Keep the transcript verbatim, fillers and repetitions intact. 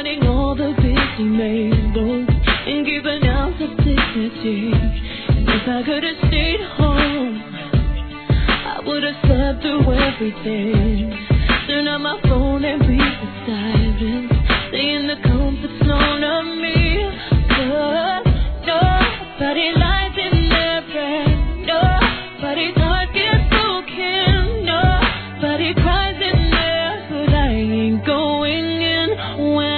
finding all the busy labels and giving out the dignity. And if I could have stayed home, I would have slept through everything. Turn on my phone and beat the silence, stay in the comfort zone of me. But nobody lies in their bed, nobody's heart gets broken, nobody cries in there, but I ain't going in when